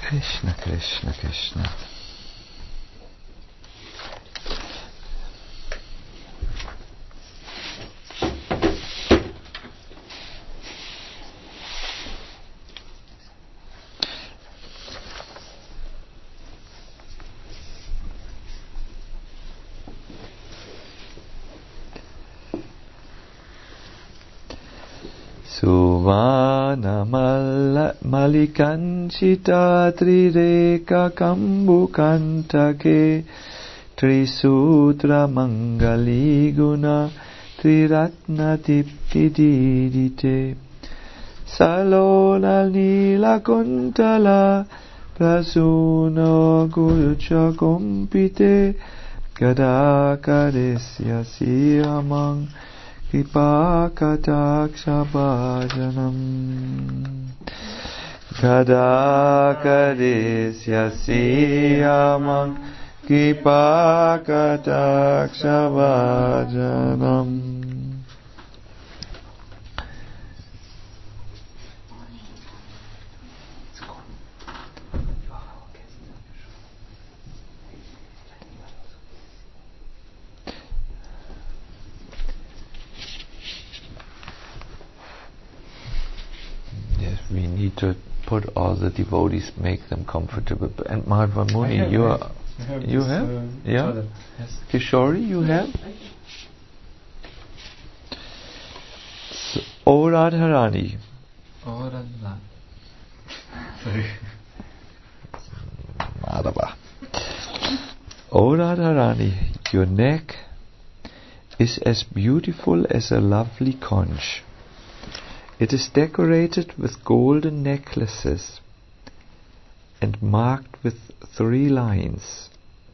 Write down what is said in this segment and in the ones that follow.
Krishna, Krishna, Krishna. Suvana Malikanchita Trireka Kambukantake Trisutra Mangali Guna Triratna Tipididite Salola Nila Kuntala Prasuno Gulcha Kumpite Gadakaresya Siyamang Kipakatakshabhajanam Gadakarisya siyamam Kipakatakshabhajanam. We need to put all the devotees, make them comfortable. And Madhva Muni, you have? Yeah? Yes. Kishori, you have? So, O Radharani. Madhava. O Radharani, your neck is as beautiful as a lovely conch. It is decorated with golden necklaces and marked with 3 lines.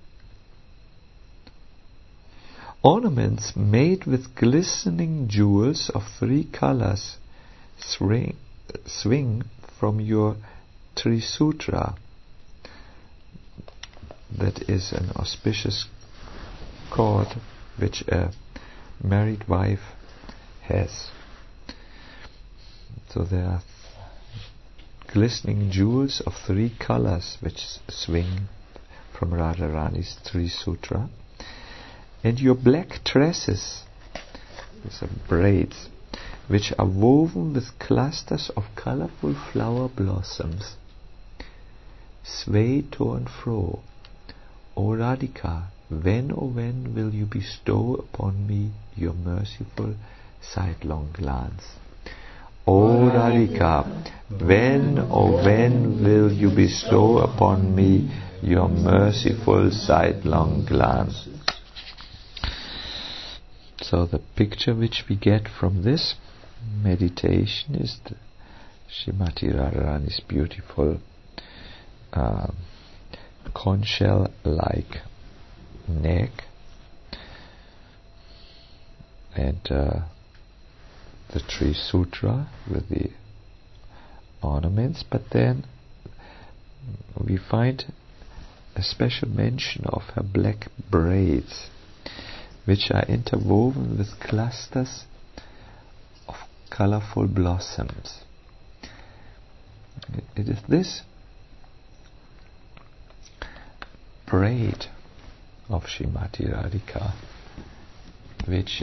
Ornaments made with glistening jewels of 3 colors swing from your Trisutra. That is an auspicious cord which a married wife has. So there are glistening jewels of 3 colors which swing from Radharani's Trisutra. And your black tresses, these are braids, which are woven with clusters of colorful flower blossoms, sway to and fro. O Radhika, when will you bestow upon me your merciful sidelong glance? O Radhika, when will you bestow upon me your merciful sidelong glance? So the picture which we get from this meditation is the Srimati Radharani's beautiful conch shell-like neck and the Trisutra with the ornaments, but then we find a special mention of her black braids, which are interwoven with clusters of colorful blossoms. It is this braid of Srimati Radhika which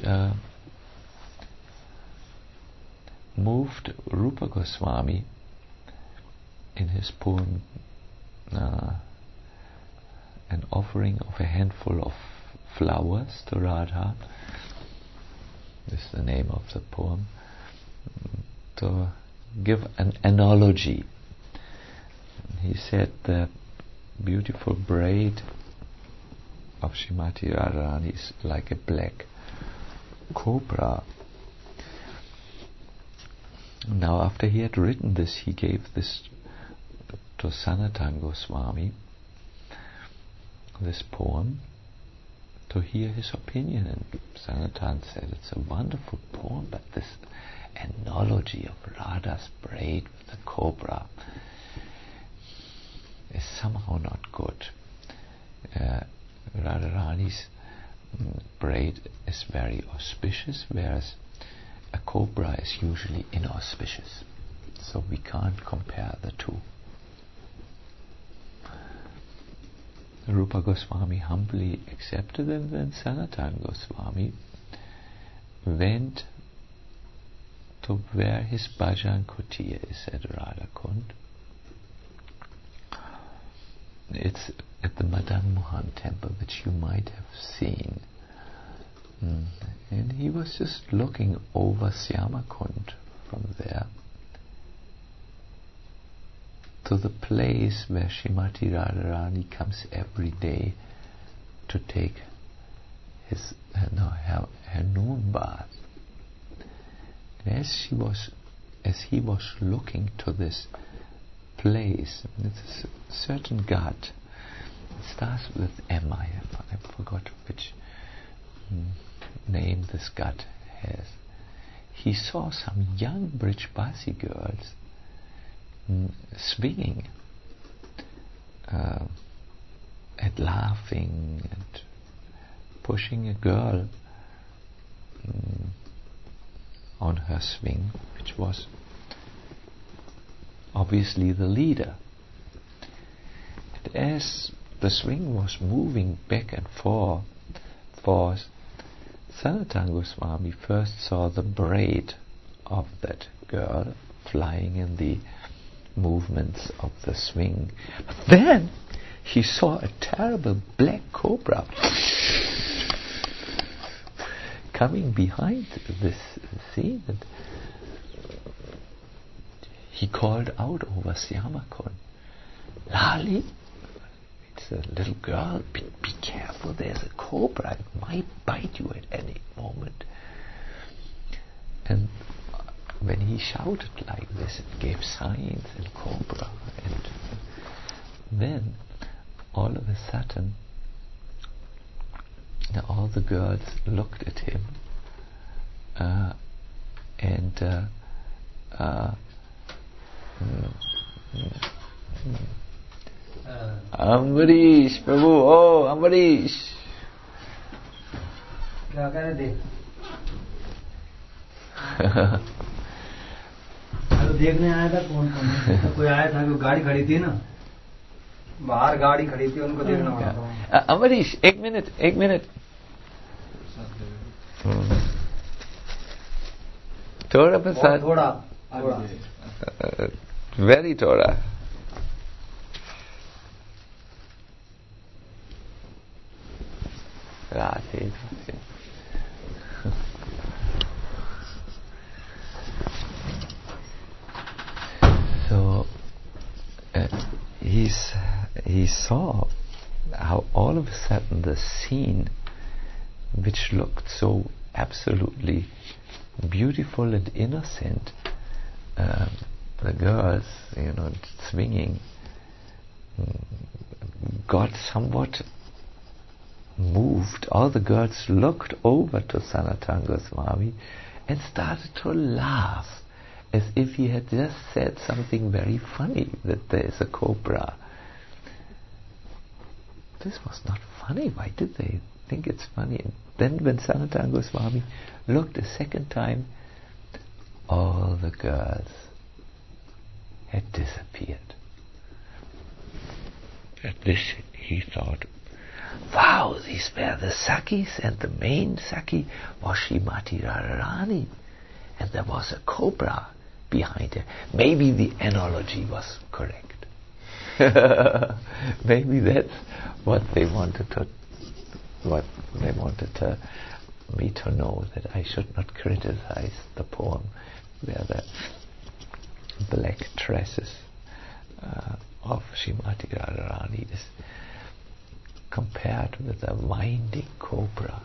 moved Rupa Goswami in his poem an offering of a handful of flowers to Radha. This is the name of the poem, to give an analogy. He said the beautiful braid of Srimati Radharani is like a black cobra. Now after he had written this, he gave this to Sanatana Goswami, this poem, to hear his opinion, and Sanatana said it's a wonderful poem, but this analogy of Radha's braid with the cobra is somehow not good. Radharani's braid is very auspicious, whereas a cobra is usually inauspicious. So we can't compare the two. Rupa Goswami humbly accepted, and then Sanatana Goswami went to where his bhajan kutir is at Radhakund. It's at the Madan Mohan temple, which you might have seen. And he was just looking over Syamakund from there to the place where Srimati Radharani comes every day to take her noon bath. And as he was looking to this place, it's a certain ghat. It starts with M. I forgot which name this ghat has. He saw some young Brijbasi girls swinging and laughing and pushing a girl on her swing, which was obviously the leader. And as the swing was moving back and forth, Sanatana Goswami first saw the braid of that girl flying in the movements of the swing. But then he saw a terrible black cobra coming behind this scene, and he called out over Syamakund, "Lali, it's a little girl, be careful, there's a cobra, it might bite you at any moment." And when he shouted like this, it gave signs and cobra, and then all of a sudden all the girls looked at him and Ambarish, Prabhu, oh Ambarish. क्या करे देख देखने आया था कौन तो कोई आया था, कोई गाड़ी खड़ी थी ना बाहर, गाड़ी खड़ी थी, उनको देखना पड़ा था। Ambarish, एक मिनट थोड़ा प्रसाद, थोड़ा very थोड़ा। Radhe. So he saw how all of a sudden the scene, which looked so absolutely beautiful and innocent, the girls, swinging, got somewhat moved. All the girls looked over to Sanatana Goswami and started to laugh, as if he had just said something very funny, that there is a cobra. This was not funny. Why did they think it's funny? And then when Sanatana Goswami looked a second time, all the girls had disappeared. At this he thought, wow, these were the Sakis, and the main Saki was Srimati Radharani, and there was a cobra behind her. Maybe the analogy was correct. Maybe that's what they wanted me to know, that I should not criticize the poem where the black tresses of Srimati Radharani is compared with a winding cobra.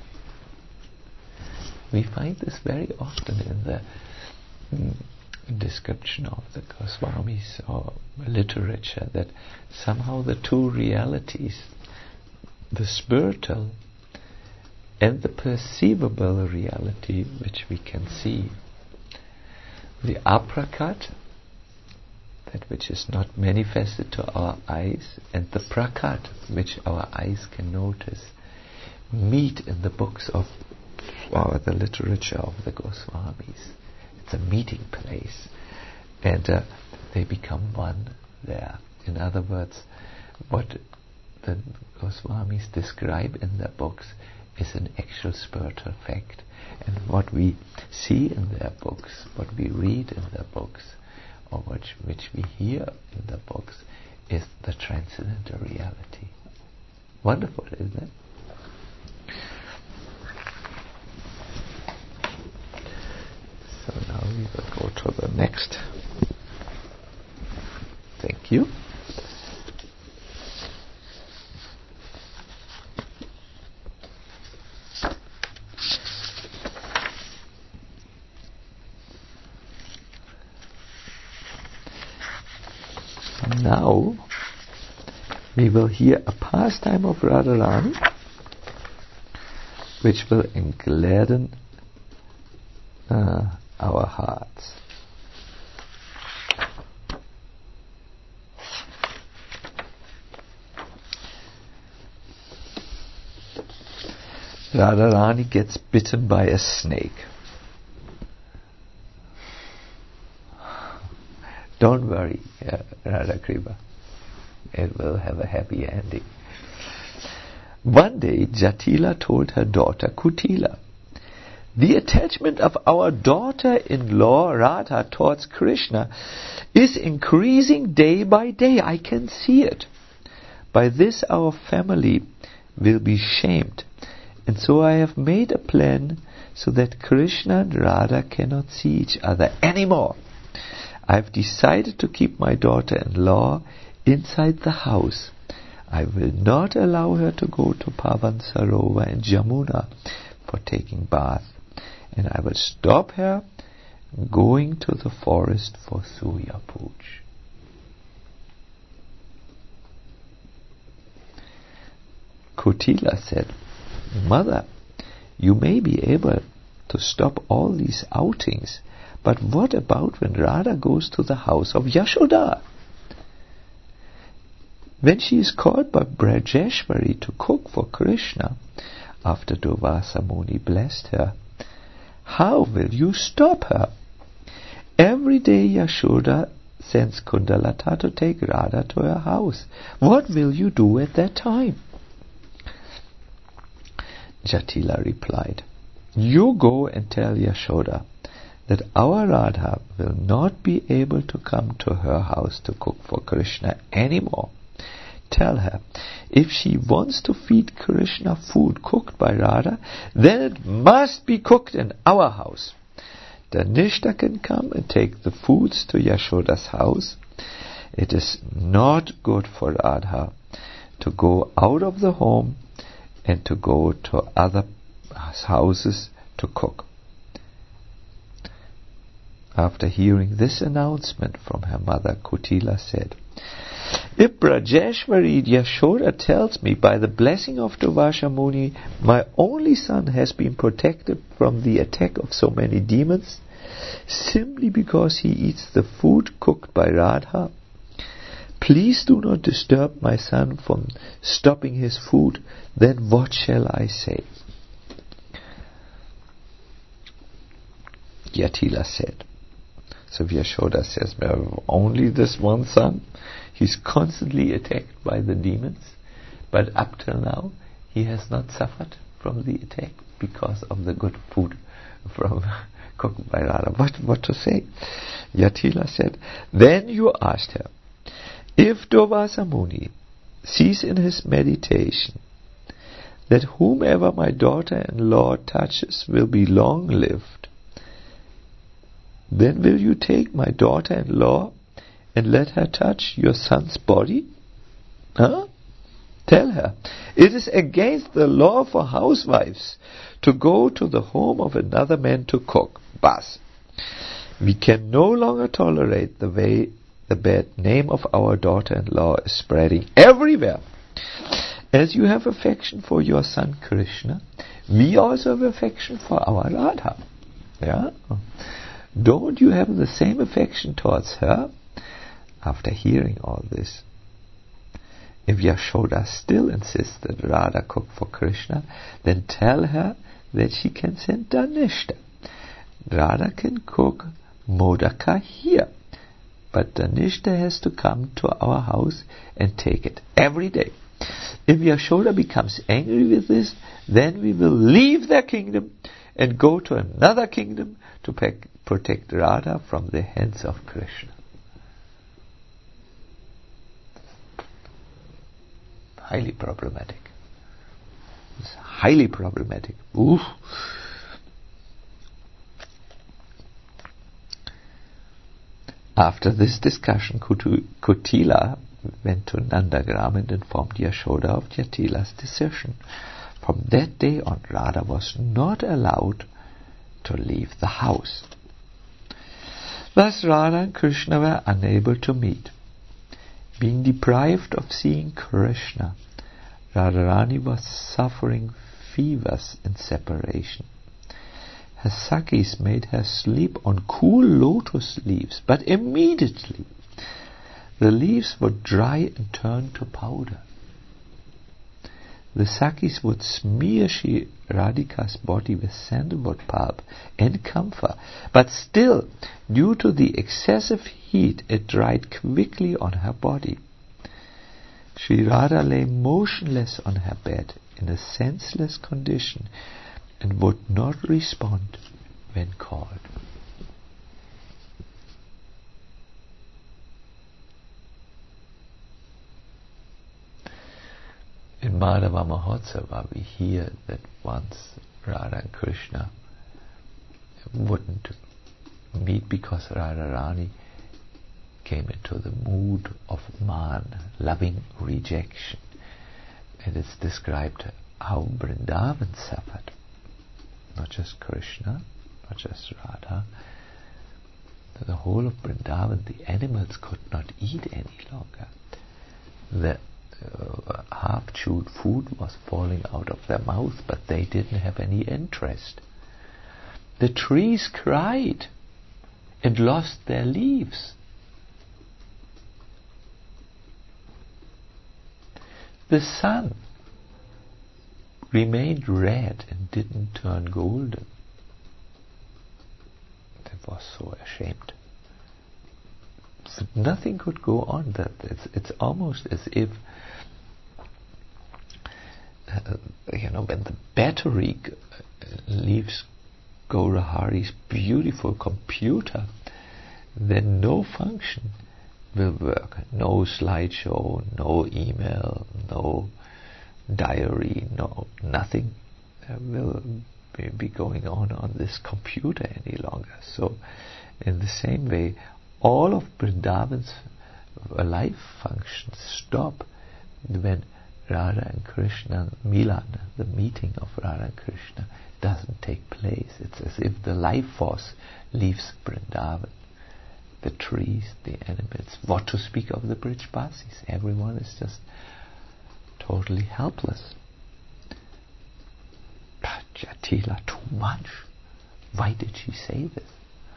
We find this very often in the description of the Goswamis or literature, that somehow the two realities, the spiritual and the perceivable reality which we can see, the aprakat, that which is not manifested to our eyes, and the prakat, which our eyes can notice, meet in the books of the literature of the Goswamis. It's a meeting place, and they become one there. In other words, what the Goswamis describe in their books is an actual spiritual fact. And what we see in their books, what we read in their books, or which we hear in the books, is the transcendental reality. Wonderful, isn't it? So now we will go to the next. Thank you. Now we will hear a pastime of Radharani which will gladden our hearts. Radharani gets bitten by a snake. Don't worry, Radhakripa. It will have a happy ending. One day, Jatila told her daughter Kutila, "The attachment of our daughter-in-law Radha towards Krishna is increasing day by day. I can see it. By this our family will be shamed. And so I have made a plan so that Krishna and Radha cannot see each other anymore. I have decided to keep my daughter-in-law inside the house. I will not allow her to go to Pavan Sarovar and Jamuna for taking bath, and I will stop her going to the forest for Surya Puja." Kutila said, "Mother, you may be able to stop all these outings, but what about when Radha goes to the house of Yashoda? When she is called by Brajeshwari to cook for Krishna, after Durvasa Muni blessed her, how will you stop her? Every day Yashoda sends Kundalata to take Radha to her house. What will you do at that time?" Jatila replied, "You go and tell Yashoda that our Radha will not be able to come to her house to cook for Krishna anymore. Tell her, if she wants to feed Krishna food cooked by Radha, then it must be cooked in our house. Dhanishta can come and take the foods to Yashoda's house. It is not good for Radha to go out of the home and to go to other houses to cook." After hearing this announcement from her mother, Kutila said, "If Brajeshwari Yashoda tells me by the blessing of Durvasa Muni my only son has been protected from the attack of so many demons simply because he eats the food cooked by Radha, please do not disturb my son from stopping his food, then what shall I say?" Jatila said, so Yashoda says, "We have only this one son. He's constantly attacked by the demons, but up till now he has not suffered from the attack because of the good food from cooked by Radha." What to say? Jatila said, "Then you asked her, if Durvasa Muni sees in his meditation that whomever my daughter-in-law touches will be long-lived, then will you take my daughter-in-law and let her touch your son's body? Huh? Tell her, it is against the law for housewives to go to the home of another man to cook. Bas. We can no longer tolerate the way the bad name of our daughter-in-law is spreading everywhere. As you have affection for your son Krishna, we also have affection for our Radha. Yeah? Don't you have the same affection towards her?" After hearing all this, if Yashoda still insists that Radha cook for Krishna, then tell her that she can send Dhanishta. Radha can cook modaka here, but Dhanishta has to come to our house and take it every day. If Yashoda becomes angry with this, then we will leave their kingdom and go to another kingdom to protect Radha from the hands of Krishna. Highly problematic. It's highly problematic. Oof. After this discussion, Kutila went to Nandagram and informed Yashoda of Jatila's decision. From that day on, Radha was not allowed to leave the house. Thus Radha and Krishna were unable to meet. Being deprived of seeing Krishna, Radharani was suffering fevers in separation. Her Sakhis made her sleep on cool lotus leaves, but immediately the leaves would dry and turn to powder. The Sakhis would smear Shri Radhika's body with sandalwood pulp and camphor, but still, due to the excessive heat, it dried quickly on her body. Shri Radha lay motionless on her bed in a senseless condition and would not respond when called. In Madhava Mahotsava we hear that once Radha and Krishna wouldn't meet because Radharani came into the mood of man, loving rejection. And it's described how Vrindavan suffered. Not just Krishna, not just Radha. The whole of Vrindavan, the animals could not eat any longer. The half-chewed food was falling out of their mouth, but they didn't have any interest. The trees cried and lost their leaves. The sun remained red and didn't turn golden. They was so ashamed. So nothing could go on. It's almost as if when the battery leaves Gaurahari's beautiful computer, then no function will work. No slideshow, no email, no diary, nothing will be going on this computer any longer. So in the same way, all of Vrindavan's life functions stop when Radha and Krishna Milan, the meeting of Radha and Krishna, doesn't take place. It's as if the life force leaves Vrindavan. The trees, the animals, what to speak of the Brijbasis. Everyone is just totally helpless. But Jatila, too much. Why did she say this?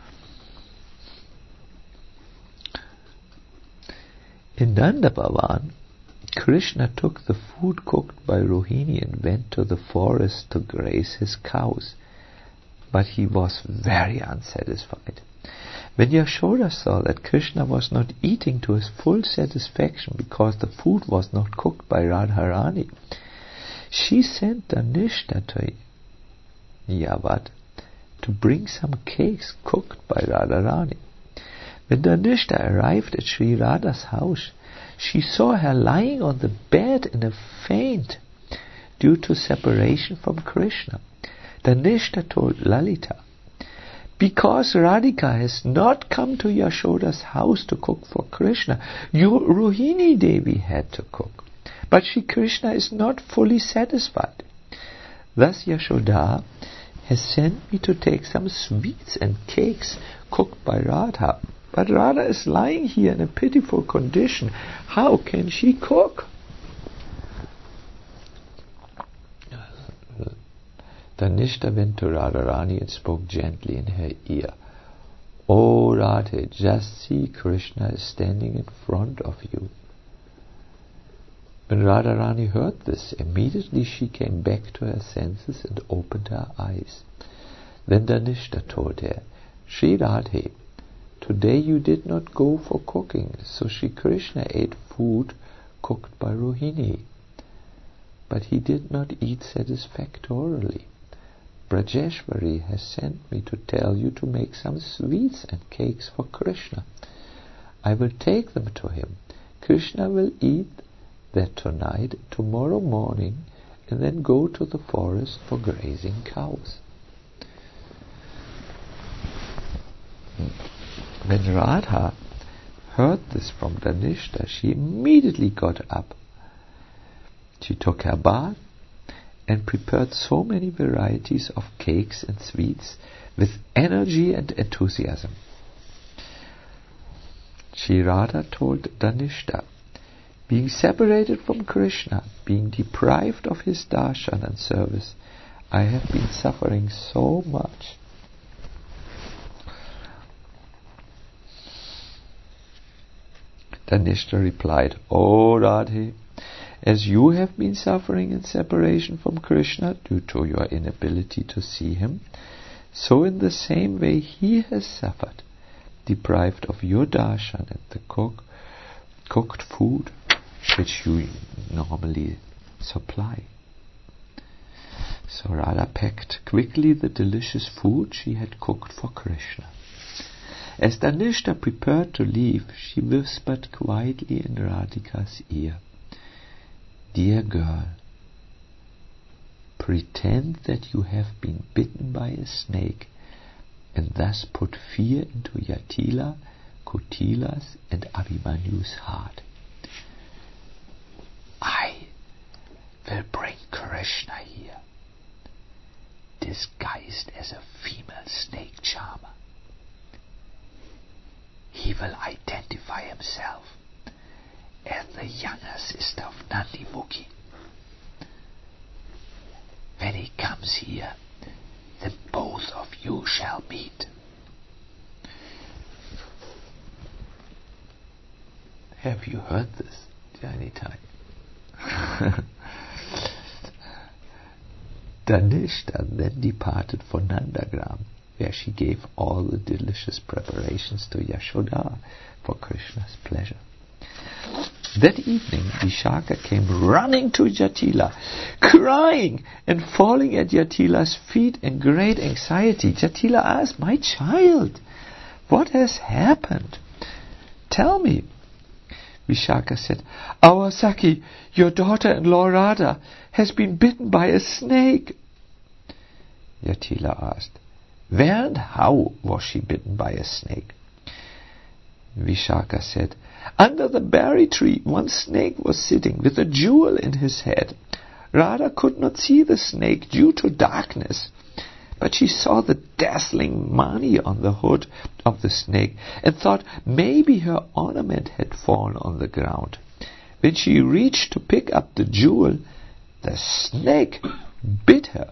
In Nanda Bhavan, Krishna took the food cooked by Rohini and went to the forest to graze his cows. But he was very unsatisfied. When Yashoda saw that Krishna was not eating to his full satisfaction because the food was not cooked by Radharani, she sent Dhanishta to Yavad to bring some cakes cooked by Radharani. When Dhanishta arrived at Sri Radha's house, she saw her lying on the bed in a faint due to separation from Krishna. Dhanishta told Lalita, because Radhika has not come to Yashoda's house to cook for Krishna, your Rohini Devi had to cook. But Shri Krishna is not fully satisfied. Thus Yashoda has sent me to take some sweets and cakes cooked by Radha. But Radha is lying here in a pitiful condition. How can she cook? Dhanishta went to Radharani and spoke gently in her ear. "O Radhe, just see, Krishna is standing in front of you." When Radharani heard this, immediately she came back to her senses and opened her eyes. Then Dhanishta told her, "Shri Radhe, today you did not go for cooking, so Shri Krishna ate food cooked by Rohini." but he did not eat satisfactorily. Brajeshwari has sent me to tell you to make some sweets and cakes for Krishna. I will take them to him. Krishna will eat that tonight, tomorrow morning, and then go to the forest for grazing cows. When Radha heard this from Dhanishta, she immediately got up. She took her bath and prepared so many varieties of cakes and sweets with energy and enthusiasm. Shri Radha told Dhanishta, being separated from Krishna, being deprived of his darshan and service, I have been suffering so much. Dhanishta replied, O Radhe, as you have been suffering in separation from Krishna due to your inability to see him, so in the same way he has suffered, deprived of your darshan and the cooked food which you normally supply. So Radha packed quickly the delicious food she had cooked for Krishna. As Dhanishta prepared to leave, she whispered quietly in Radhika's ear, Dear girl, pretend that you have been bitten by a snake and thus put fear into Jatila, Kutila's and Abhimanyu's heart. I will bring Krishna here, disguised as a female snake charmer. He will identify himself as the younger sister of Nandimukhi. When he comes here, then both of you shall meet. Have you heard this any time? Dhanishta then departed for Nandagram, where she gave all the delicious preparations to Yashoda for Krishna's pleasure. That evening, Vishaka came running to Jatila, crying and falling at Jatila's feet in great anxiety. Jatila asked, My child, what has happened? Tell me. Vishaka said, Our Saki, your daughter-in-law Radha, has been bitten by a snake. Jatila asked, Where and how was she bitten by a snake? Vishaka said, Under the berry tree one snake was sitting with a jewel in his head. Radha could not see the snake due to darkness, but she saw the dazzling mani on the hood of the snake and thought maybe her ornament had fallen on the ground. When she reached to pick up the jewel, the snake bit her.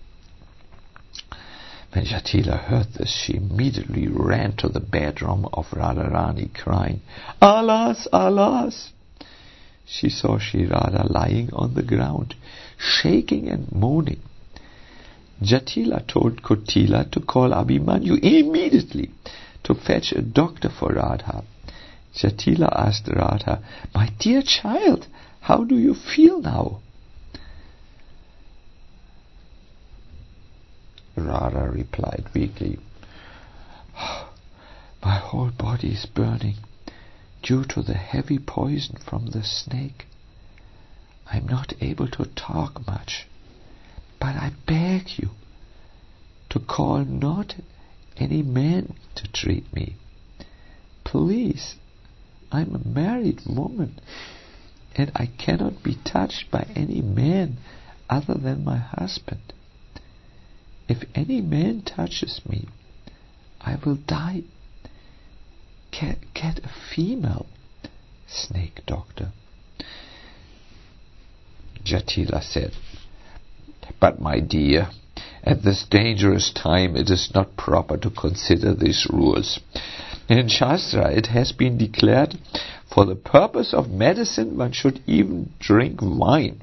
When Jatila heard this, she immediately ran to the bedroom of Radharani, crying, Alas, alas! She saw Shri Radha lying on the ground, shaking and moaning. Jatila told Kotila to call Abhimanyu immediately to fetch a doctor for Radha. Jatila asked Radha, My dear child, how do you feel now? Radha replied weakly, My whole body is burning due to the heavy poison from the snake. I am not able to talk much, but I beg you to call not any man to treat me. Please, I am a married woman, and I cannot be touched by any man other than my husband. If any man touches me, I will die. Get a female snake doctor. Jatila said, But my dear, at this dangerous time it is not proper to consider these rules. In Shastra it has been declared, for the purpose of medicine one should even drink wine.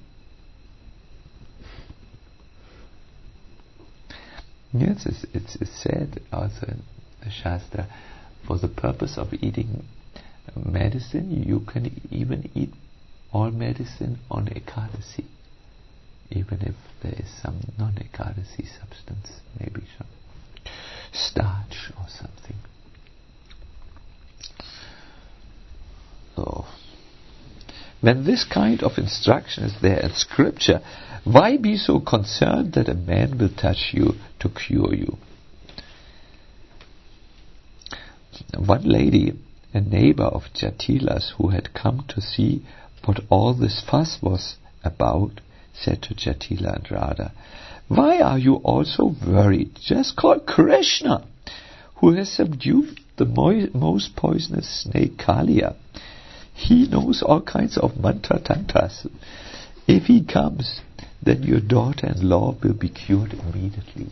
Yes, it's said also in the Shastra, for the purpose of eating medicine, you can even eat all medicine on Ekadasi. even if there is some non-ekadasi substance, maybe some starch or something. So, when this kind of instruction is there in scripture, why be so concerned that a man will touch you to cure you? One lady, a neighbor of Jatila's, who had come to see what all this fuss was about, said to Jatila and Radha, "Why are you all so worried? Just call Krishna, who has subdued the most poisonous snake Kaliya. He knows all kinds of mantra tantras. If he comes, then your daughter-in-law will be cured immediately."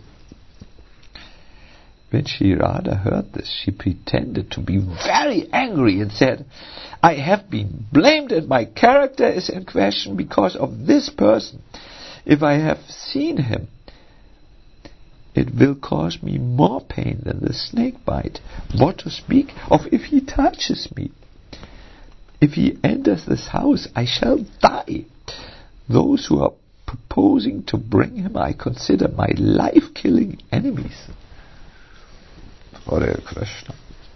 When Sri Radha heard this, she pretended to be very angry and said, "I have been blamed and my character is in question because of this person. If I have seen him, it will cause me more pain than the snake bite. What to speak of if he touches me? If he enters this house, I shall die. Those who are proposing to bring him I consider my life-killing enemies." Hare Krishna.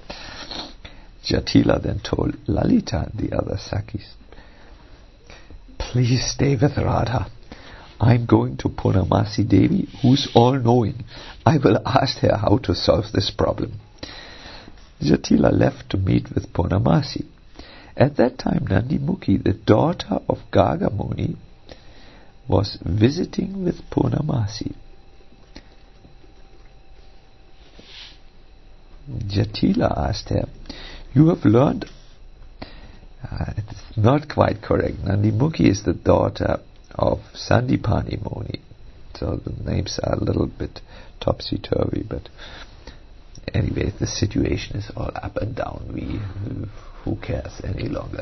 Jatila then told Lalita and the other Sakhis, "Please stay with Radha. I'm going to Purnamasi Devi, who's all-knowing. I will ask her how to solve this problem." Jatila left to meet with Purnamasi. At that time, Nandimukhi, the daughter of Gagamuni, was visiting with Purnamasi. Jatila asked her, "You have learned..." It's not quite correct. Nandimukhi is the daughter of Sandipani Muni. So the names are a little bit topsy-turvy, but anyway, the situation is all up and down. Who cares any longer?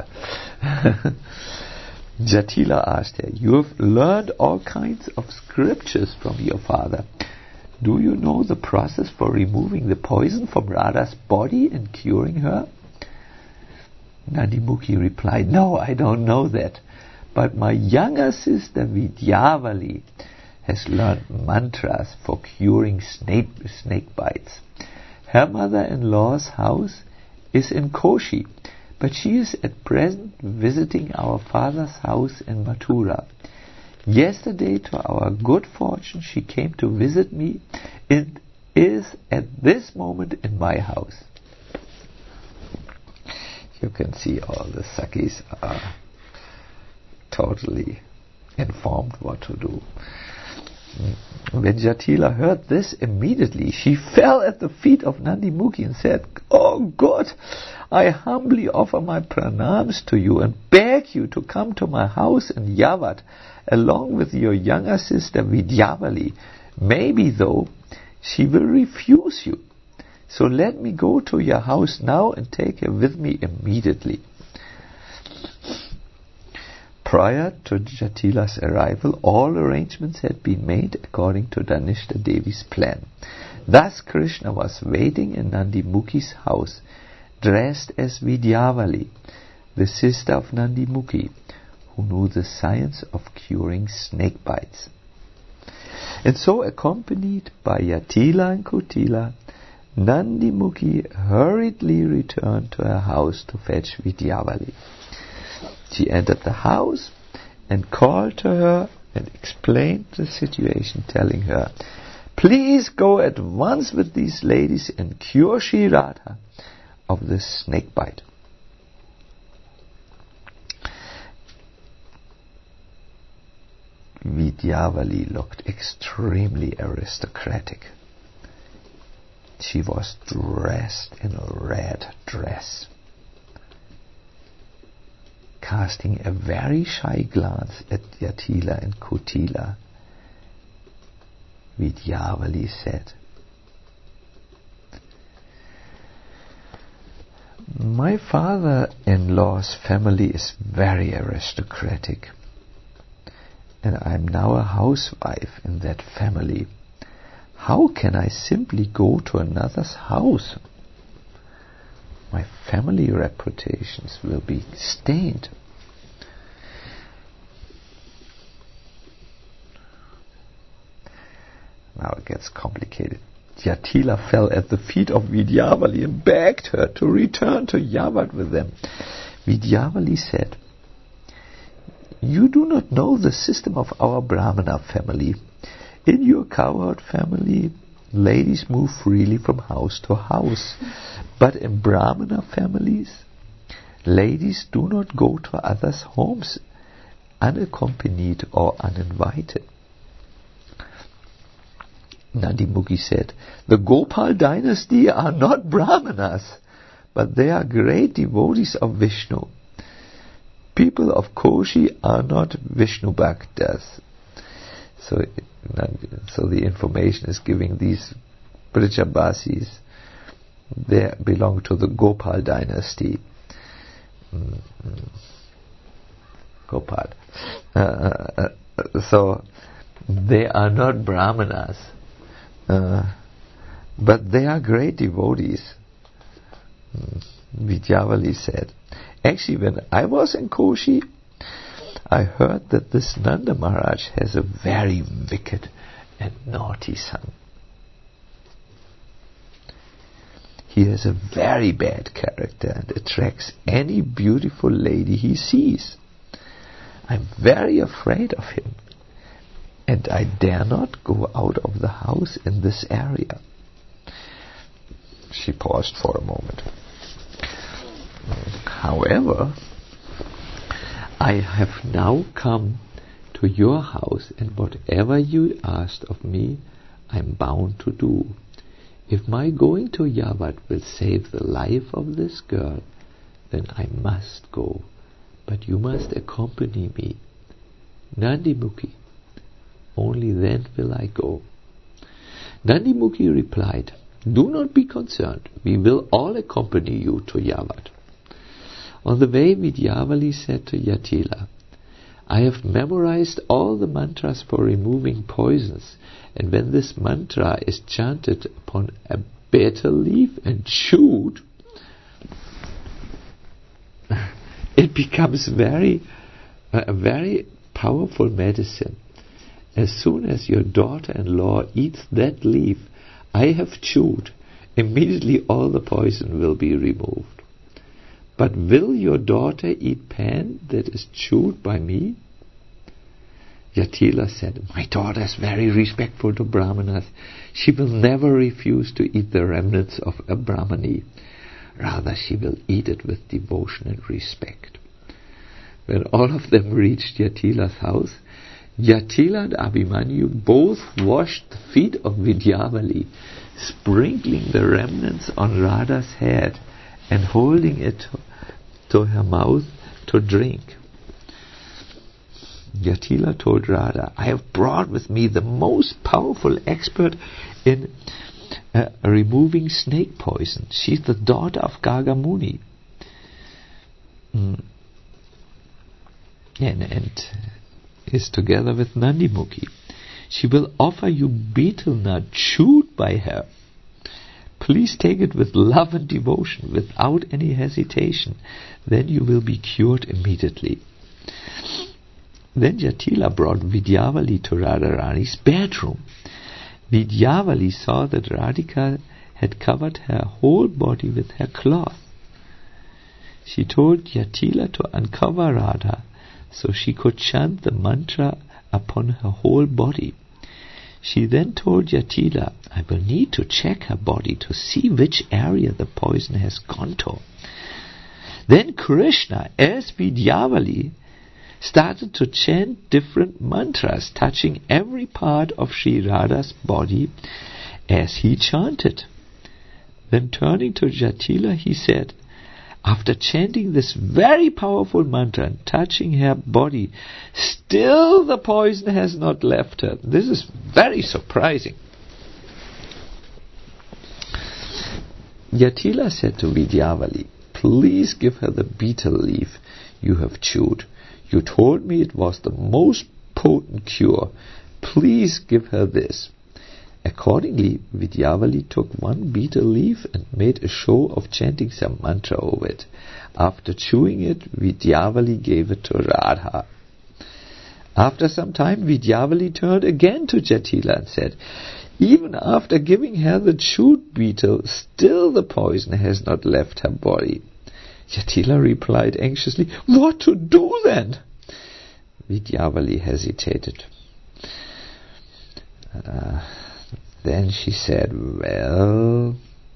Jatila asked her, "You have learned all kinds of scriptures from your father. Do you know the process for removing the poison from Radha's body and curing her?" Nandimukhi replied, "No, I don't know that. But my younger sister Vidyavali has learned mantras for curing snake bites. Her mother-in-law's house is in Koshi, but she is at present visiting our father's house in Mathura. Yesterday, to our good fortune, she came to visit me and is at this moment in my house." You can see all the Sakhis are totally informed what to do. When Jatila heard this, immediately she fell at the feet of Nandimukhi and said, "Oh God, I humbly offer my pranams to you and beg you to come to my house in Yavat along with your younger sister Vidyavali. Maybe, though, she will refuse you. So let me go to your house now and take her with me immediately." Prior to Jatila's arrival, all arrangements had been made according to Dhanishta Devi's plan. Thus Krishna was waiting in Nandimukhi's house, dressed as Vidyavali, the sister of Nandimukhi, who knew the science of curing snake bites. And so, accompanied by Jatila and Kotila, Nandimukhi hurriedly returned to her house to fetch Vidyavali. She entered the house and called to her and explained the situation, telling her, "Please go at once with these ladies and cure Sri Radha of this snake bite." Vidyavali looked extremely aristocratic. She was dressed in a red dress. Casting a very shy glance at Jatila and Kotila, Vidyavali said, "My father-in-law's family is very aristocratic, and I am now a housewife in that family. How can I simply go to another's house? My family reputations will be stained." Now it gets complicated. Jatila fell at the feet of Vidyavali and begged her to return to Yavat with them. Vidyavali said, "You do not know the system of our Brahmana family. In your cowherd family, ladies move freely from house to house. But in Brahmana families, ladies do not go to others' homes unaccompanied or uninvited." Nandimukhi said, "The Gopal dynasty are not Brahmanas, but they are great devotees of Vishnu. People of Koshi are not Vishnu Bhaktas." So the information is giving these Brijabasis, they belong to the Gopal dynasty. Gopal. So they are not Brahmanas, but they are great devotees. Vidyavali said, "Actually, when I was in Koshi, I heard that this Nanda Maharaj has a very wicked and naughty son. He has a very bad character and attracts any beautiful lady he sees. I'm very afraid of him, and I dare not go out of the house in this area." She paused for a moment. "However, I have now come to your house, and whatever you asked of me, I am bound to do. If my going to Yavat will save the life of this girl, then I must go, but you must accompany me. Nandimukhi, only then will I go." Nandimukhi replied, "Do not be concerned, we will all accompany you to Yavat." On the way, Vidyavali said to Jatila, "I have memorized all the mantras for removing poisons, and when this mantra is chanted upon a betel leaf and chewed, it becomes a very powerful medicine. As soon as your daughter-in-law eats that leaf I have chewed, immediately all the poison will be removed. But will your daughter eat pan that is chewed by me?" Jatila said, "My daughter is very respectful to Brahmanas. She will never refuse to eat the remnants of a Brahmani. Rather, she will eat it with devotion and respect." When all of them reached Jatila's house, Jatila and Abhimanyu both washed the feet of Vidyavali, sprinkling the remnants on Radha's head and holding it to her mouth to drink. Jatila told Radha, "I have brought with me the most powerful expert in removing snake poison. She is the daughter of Gargamuni. And is together with Nandimukhi. She will offer you betel nut chewed by her. Please take it with love and devotion, without any hesitation. Then you will be cured immediately." Then Jatila brought Vidyavali to Radharani's bedroom. Vidyavali saw that Radhika had covered her whole body with her cloth. She told Jatila to uncover Radha so she could chant the mantra upon her whole body. She then told Jatila, "I will need to check her body to see which area the poison has gone to." Then Krishna, as Vidyavali, started to chant different mantras touching every part of Sri Radha's body as he chanted. Then turning to Jatila, he said, after chanting this very powerful mantra and touching her body, still the poison has not left her. This is very surprising. Jatila said to Vidyavali, "Please give her the betel leaf you have chewed. You told me it was the most potent cure. Please give her this." Accordingly, Vidyavali took one betel leaf and made a show of chanting some mantra over it. After chewing it, Vidyavali gave it to Radha. After some time, Vidyavali turned again to Jatila and said, Even after giving her the chewed beetle, still the poison has not left her body. Jatila replied anxiously, "What to do then?" Vidyavali hesitated. Then she said, "Well,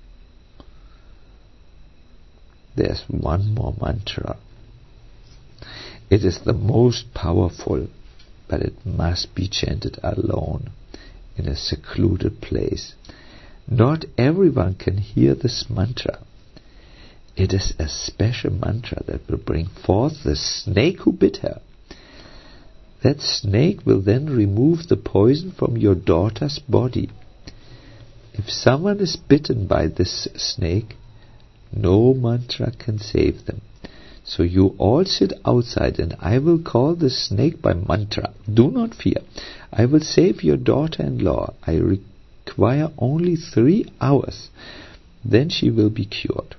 there's one more mantra. It is the most powerful, but it must be chanted alone in a secluded place. Not everyone can hear this mantra. It is a special mantra that will bring forth the snake who bit her. That snake will then remove the poison from your daughter's body. If someone is bitten by this snake, no mantra can save them. So you all sit outside, and I will call the snake by mantra. Do not fear. I will save your daughter-in-law. I require only 3 hours. Then she will be cured."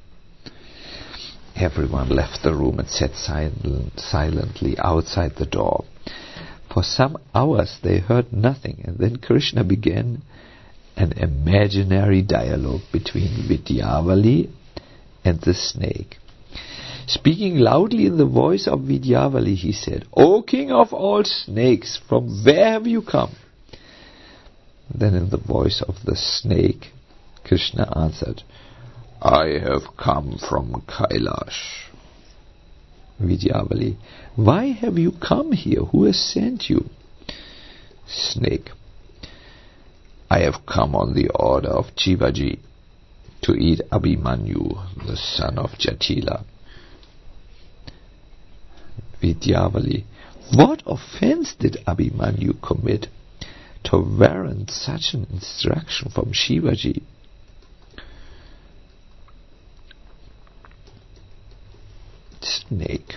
Everyone left the room and sat silently outside the door. For some hours they heard nothing, and then Krishna began an imaginary dialogue between Vidyavali and the snake. Speaking loudly in the voice of Vidyavali, he said, "O king of all snakes, from where have you come?" Then in the voice of the snake, Krishna answered, "I have come from Kailash." Vidyavali: "Why have you come here? Who has sent you?" Snake: "I have come on the order of Jivaji to eat Abhimanyu, the son of Jatila." Vidyavali: "What offense did Abhimanyu commit to warrant such an instruction from Shivaji?" Snake: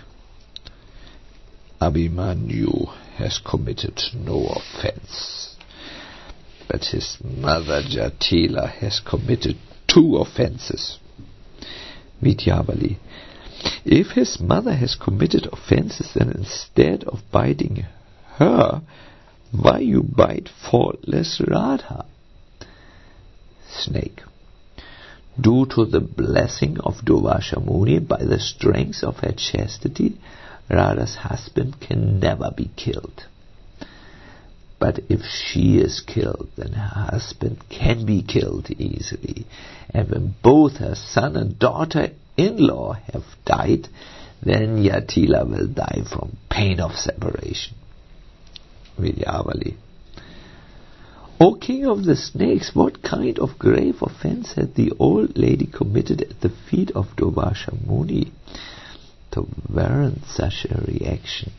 "Abhimanyu has committed no offense, but his mother Jatila has committed 2 offenses. Vidyavali: "If his mother has committed offenses, then instead of biting her, why you bite faultless Radha?" Snake: "Due to the blessing of Durvasha Muni, by the strength of her chastity, Radha's husband can never be killed. But if she is killed, then her husband can be killed easily. And when both her son and daughter-in-law have died, then Jatila will die from pain of separation." Vidyavali: "O king of the snakes, what kind of grave offense had the old lady committed at the feet of Durvasha Muni to warrant such a reaction?"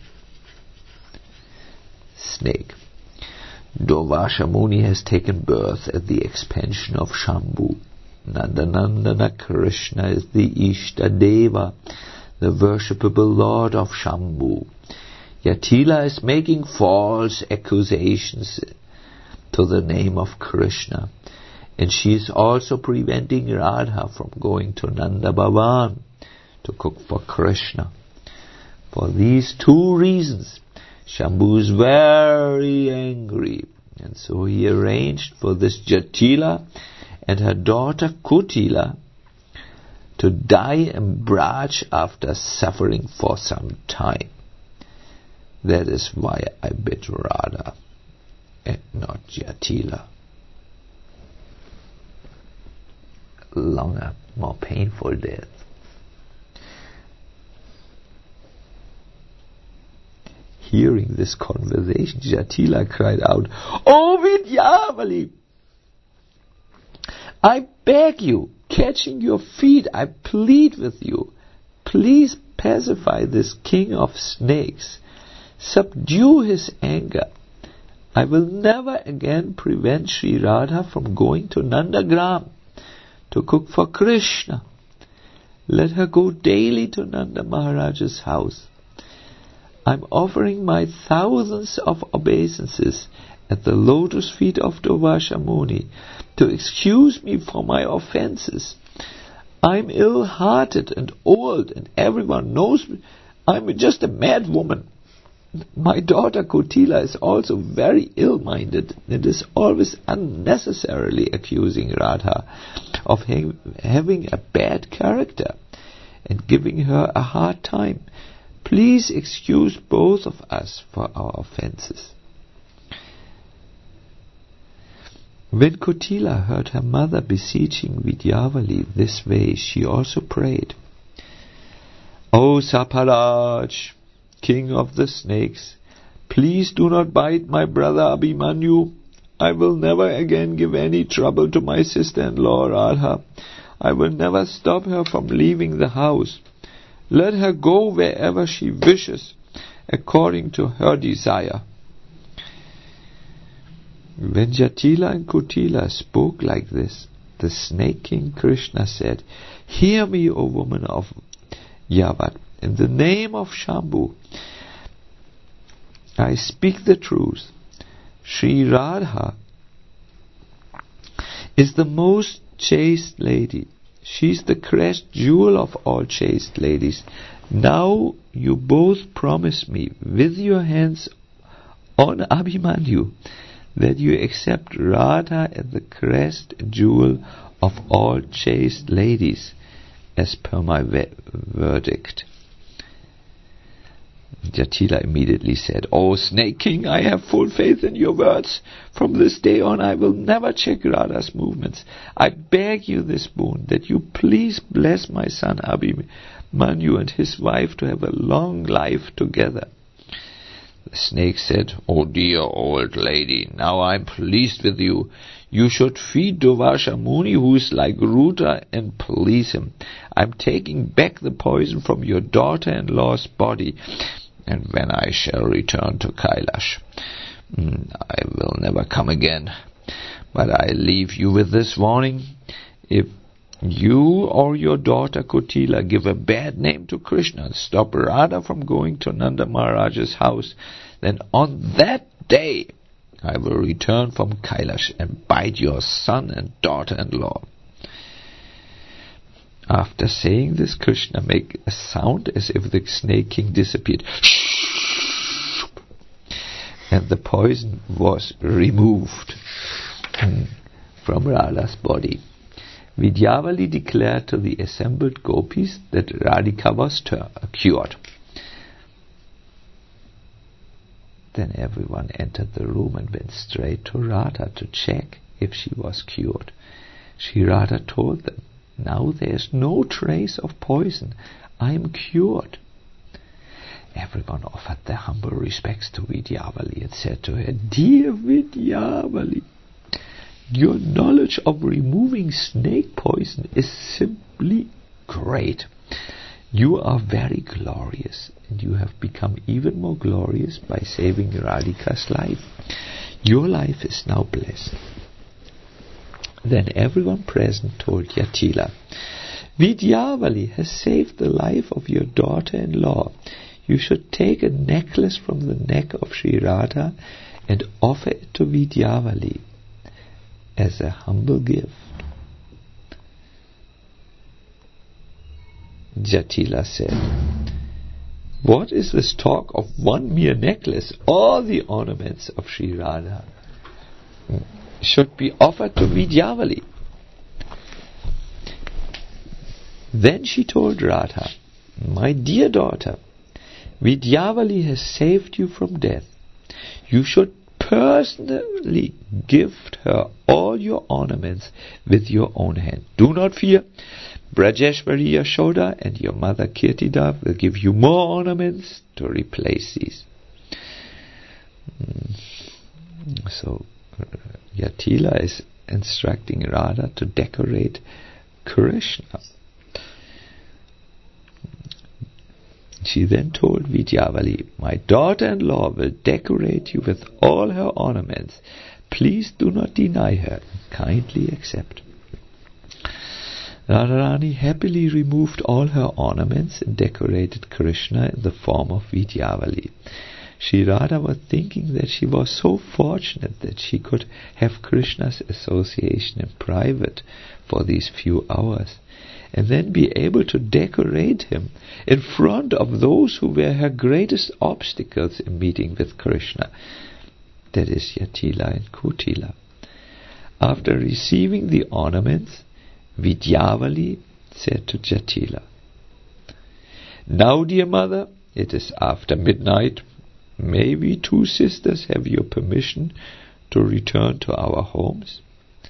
Snake: "Durvasha Muni has taken birth at the expansion of Shambhu. Nandanandana Krishna is the Ishtadeva, the worshipable lord of Shambhu. Jatila is making false accusations to the name of Krishna, and she is also preventing Radha from going to Nanda Bhavan to cook for Krishna. For these 2 reasons, Shambhu is very angry, and so he arranged for this Jatila and her daughter Kutila to die in Braj after suffering for some time. That is why I bit Radha and not Jatila." Longer, more painful death. Hearing this conversation, Jatila cried out, "O Vidyavali, I beg you, catching your feet, I plead with you, please pacify this king of snakes. Subdue his anger. I will never again prevent Sri Radha from going to Nandagram to cook for Krishna. Let her go daily to Nanda Maharaj's house. I am offering my thousands of obeisances at the lotus feet of Durvasha Muni to excuse me for my offenses. I am ill-hearted and old, and everyone knows me. I am just a mad woman. My daughter Kotila is also very ill-minded and is always unnecessarily accusing Radha of having a bad character and giving her a hard time. Please excuse both of us for our offenses. When Kotila heard her mother beseeching Vidyavali this way, she also prayed, O Sarparaj, king of the snakes, please do not bite my brother Abhimanyu. I will never again give any trouble to my sister-in-law Radha. I will never stop her from leaving the house. Let her go wherever she wishes, according to her desire. When Jatila and Kotila spoke like this, the snake king Krishna said, Hear me, O woman of Yavat, in the name of Shambhu, I speak the truth. Sri Radha is the most chaste lady. She is the crest jewel of all chaste ladies. Now you both promise me with your hands on Abhimanyu that you accept Radha as the crest jewel of all chaste ladies, as per my verdict. Jatila immediately said, O Snake King, I have full faith in your words. From this day on I will never check Radha's movements. I beg you this boon, that you please bless my son Abhimanyu and his wife to have a long life together. The snake said, O dear old lady, now I am pleased with you. You should feed Durvasha Muni, who is like Ruta, and please him. I am taking back the poison from your daughter-in-law's body, and when I shall return to Kailash, I will never come again. But I leave you with this warning. If you or your daughter Kotila give a bad name to Krishna and stop Radha from going to Nanda Maharaj's house, then on that day I will return from Kailash and bite your son and daughter-in-law. After saying this, Krishna made a sound as if the snake king disappeared. And the poison was removed from Radha's body. Vidyavali declared to the assembled gopis that Radhika was cured. Then everyone entered the room and went straight to Radha to check if she was cured. Sri Radha told them, Now there is no trace of poison. I am cured. Everyone offered their humble respects to Vidyavali and said to her, Dear Vidyavali, your knowledge of removing snake poison is simply great. You are very glorious, and you have become even more glorious by saving Radhika's life. Your life is now blessed. Then everyone present told Jatila, Vidyavali has saved the life of your daughter-in-law. You should take a necklace from the neck of Sri Radha and offer it to Vidyavali as a humble gift. Jatila said, What is this talk of one mere necklace? All the ornaments of Sri Radha should be offered to Vidyavali. Then she told Radha, My dear daughter, Vidyavali has saved you from death. You should personally gift her all your ornaments with your own hand. Do not fear. Brajeshwari Yashoda and your mother Kirtida will give you more ornaments to replace these. So Jatila is instructing Radha to decorate Krishna. She then told Vidyavali, My daughter-in-law will decorate you with all her ornaments. Please do not deny her. Kindly accept. Radharani happily removed all her ornaments and decorated Krishna in the form of Vidyavali. Sri Radha was thinking that she was so fortunate that she could have Krishna's association in private for these few hours. and then be able to decorate him in front of those who were her greatest obstacles in meeting with Krishna, that is Jatila and Kutila. After receiving the ornaments, Vidyavali said to Jatila, "Now, dear mother, it is after midnight. May we two sisters have your permission to return to our homes?"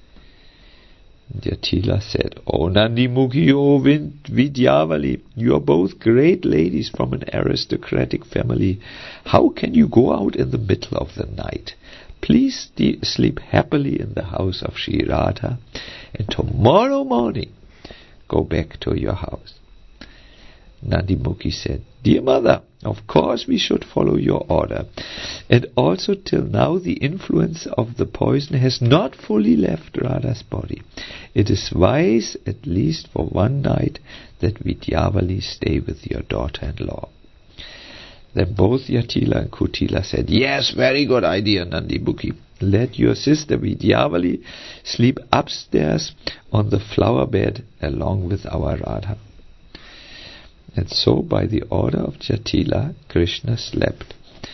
Jatila said, "O Nandimukhi, O Vidyavali, you are both great ladies from an aristocratic family. How can you go out in the middle of the night? Please sleep happily in the house of Sri Radha, and tomorrow morning go back to your house." Nandimukhi said, "Dear mother, of course we should follow your order. And also till now the influence of the poison has not fully left Radha's body. It is wise, at least for one night, that Vidyavali stay with your daughter-in-law." Then both Jatila and Kutila said, "Yes, very good idea, Nandimukhi. Let your sister Vidyavali sleep upstairs on the flower bed along with our Radha." And so, by the order of Jatila, Krishna slept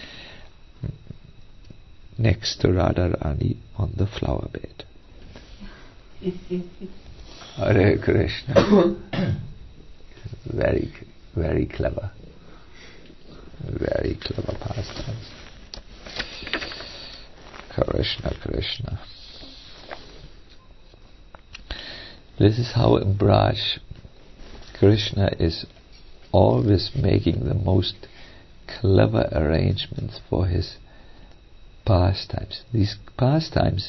next to Radharani on the flower bed. Hare Krishna. Very, very clever. Very clever pastimes. Krishna, Krishna. This is how in Braj Krishna is always making the most clever arrangements for his pastimes. These pastimes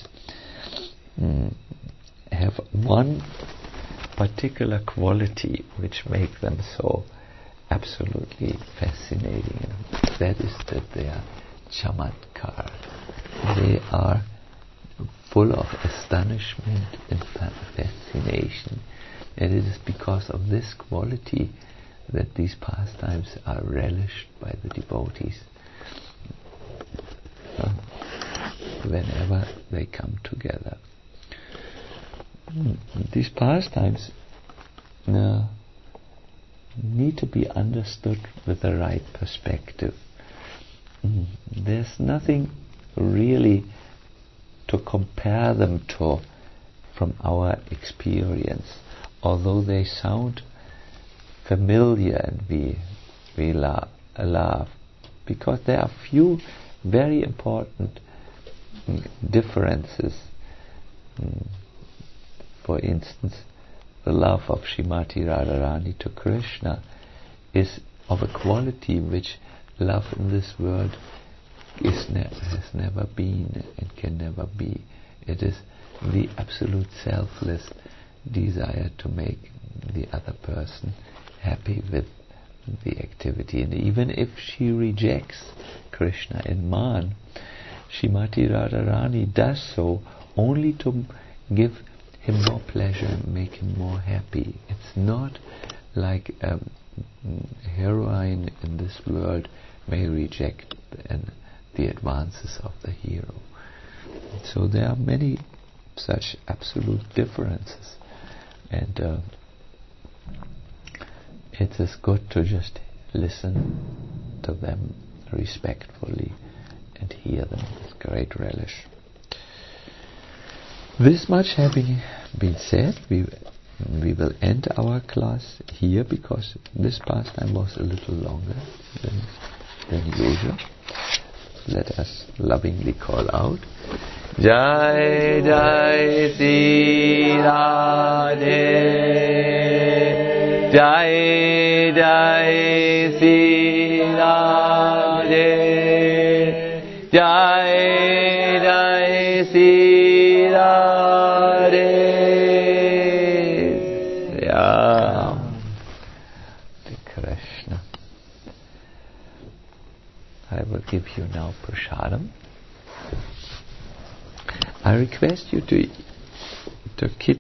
have one particular quality which make them so absolutely fascinating. That is that they are chamatkar. They are full of astonishment and fascination. And it is because of this quality that these pastimes are relished by the devotees whenever they come together. These pastimes need to be understood with the right perspective. There's nothing really to compare them to from our experience, although they sound familiar and we laugh, because there are few very important differences. For instance, the love of Srimati Radharani to Krishna is of a quality which love in this world has never been and can never be. It is the absolute selfless desire to make the other person happy with the activity. And even if she rejects Krishna in man, Srimati Radharani does so only to give him more pleasure and make him more happy. It's not like a heroine in this world may reject the advances of the hero. So there are many such absolute differences, and it is good to just listen to them respectfully and hear them with great relish. This much having been said, we will end our class here, because this pastime was a little longer than usual. Let us lovingly call out, Jai Jai Sri Radhe, Jai Jai Sri Radhe, Jai Jai Sri Radhe. Yeah. Krishna. I will give you now prasadam. I request you to keep